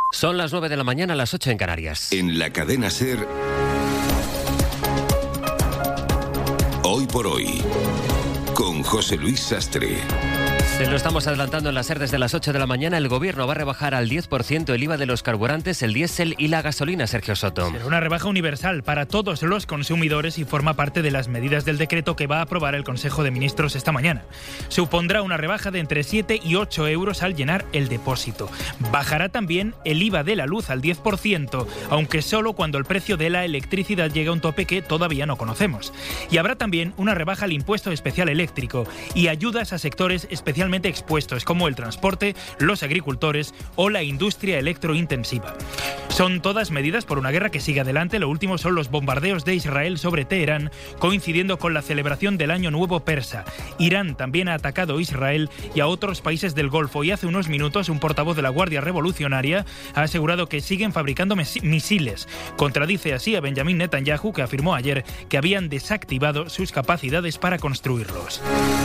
Son las 9 de la mañana, las 8 en Canarias. En la cadena SER, Hoy por Hoy, con José Luis Sastre. Se lo estamos adelantando en la SER desde las 8 de la mañana. El Gobierno va a rebajar al 10% el IVA de los carburantes, el diésel y la gasolina, Sergio Soto. Será una rebaja universal para todos los consumidores y forma parte de las medidas del decreto que va a aprobar el Consejo de Ministros esta mañana. Supondrá una rebaja de entre 7 y 8 euros al llenar el depósito. Bajará también el IVA de la luz al 10%, aunque solo cuando el precio de la electricidad llegue a un tope que todavía no conocemos. Y habrá también una rebaja al impuesto especial eléctrico y ayudas a sectores especialmente expuestos como el transporte, los agricultores o la industria electrointensiva. Son todas medidas por una guerra que sigue adelante. Lo último son los bombardeos de Israel sobre Teherán, coincidiendo con la celebración del Año Nuevo Persa. Irán también ha atacado a Israel y a otros países del Golfo, y hace unos minutos un portavoz de la Guardia Revolucionaria ha asegurado que siguen fabricando misiles. Contradice así a Benjamin Netanyahu, que afirmó ayer que habían desactivado sus capacidades para construirlos.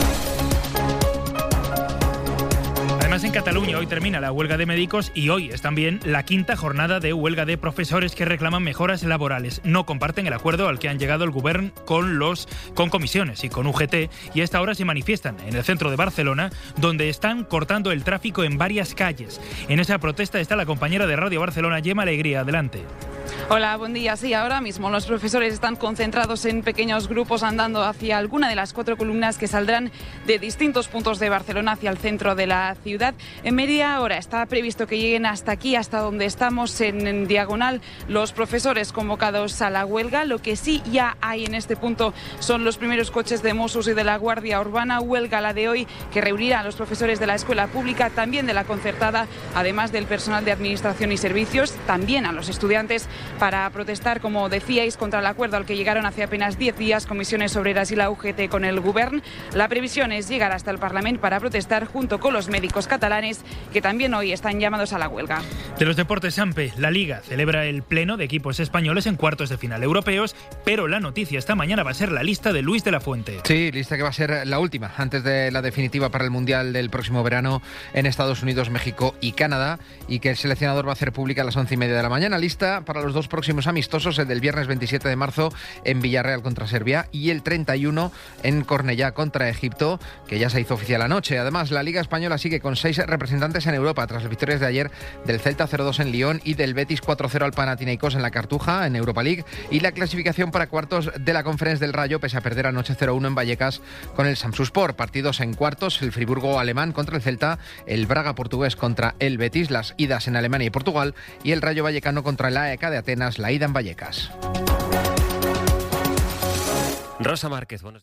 Además, en Cataluña hoy termina la huelga de médicos y hoy es también la quinta jornada de huelga de profesores que reclaman mejoras laborales. No comparten el acuerdo al que han llegado el Govern con comisiones y con UGT, y a esta hora se manifiestan en el centro de Barcelona, donde están cortando el tráfico en varias calles. En esa protesta está la compañera de Radio Barcelona, Gemma Alegría. Adelante. Hola, buen día. Sí, ahora mismo los profesores están concentrados en pequeños grupos andando hacia alguna de las 4 columnas que saldrán de distintos puntos de Barcelona hacia el centro de la ciudad. En media hora está previsto que lleguen hasta aquí, hasta donde estamos en diagonal, los profesores convocados a la huelga. Lo que sí ya hay en este punto son los primeros coches de Mossos y de la Guardia Urbana. Huelga la de hoy que reunirá a los profesores de la escuela pública, también de la concertada, además del personal de administración y servicios, también a los estudiantes, para protestar, como decíais, contra el acuerdo al que llegaron hace apenas 10 días Comisiones Obreras y la UGT con el Govern. La previsión es llegar hasta el Parlamento para protestar junto con los médicos catalanes, que también hoy están llamados a la huelga. De los deportes, Sampe, la Liga celebra el pleno de equipos españoles en cuartos de final europeos, pero la noticia esta mañana va a ser la lista de Luis de la Fuente. Sí, lista que va a ser la última, antes de la definitiva para el Mundial del próximo verano en Estados Unidos, México y Canadá, y que el seleccionador va a hacer pública a las 11:30 de la mañana. Lista para los dos próximos amistosos, el del viernes 27 de marzo en Villarreal contra Serbia y el 31 en Cornellá contra Egipto, que ya se hizo oficial anoche. Además, la Liga Española sigue con 6 representantes en Europa tras las victorias de ayer del Celta 0-2 en Lyon y del Betis 4-0 al Panathinaikos en la Cartuja, en Europa League, y la clasificación para cuartos de la Conference del Rayo, pese a perder anoche 0-1 en Vallecas con el Samsunspor. Partidos en cuartos: el Friburgo alemán contra el Celta, el Braga portugués contra el Betis, las idas en Alemania y Portugal, y el Rayo Vallecano contra el AEK de Atenas, la ida en Vallecas. Rosa Márquez, buenos días.